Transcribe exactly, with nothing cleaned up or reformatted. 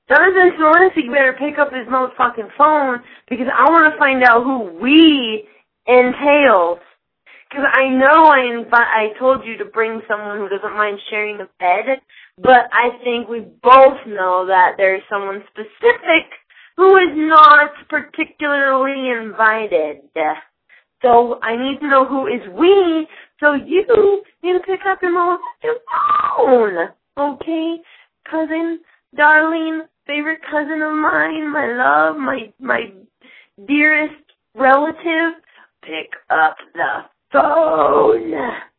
Jonathan Sorensen, you better pick up his motherfucking phone because I want to find out who we entails. Because I know I invi- I told you to bring someone who doesn't mind sharing the bed, but I think we both know that there's someone specific who is not particularly invited. So I need to know who is we, so you need to pick up your motherfucking phone. Okay? Cousin, darling, favorite cousin of mine, my love, my my dearest relative, pick up the phone.